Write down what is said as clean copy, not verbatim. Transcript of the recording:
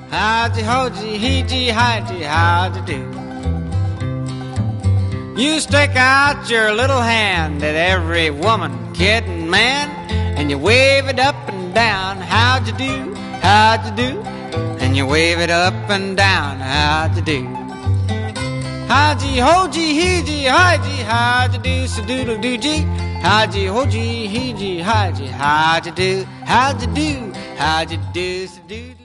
how'd you, hold you, heed you, hide you, how'd you do? You stick out your little hand at every woman, kid and man, and you wave it up and down, how'd you do, how'd you do? And you wave it up and down, how'd you do? How'd you, hold you, heed you, hide you, how'd you do, so-doodle-doo-gee? How'd you, hold you, heed you, hide you, how'd you do, how'd you do, how'd you do, so-do?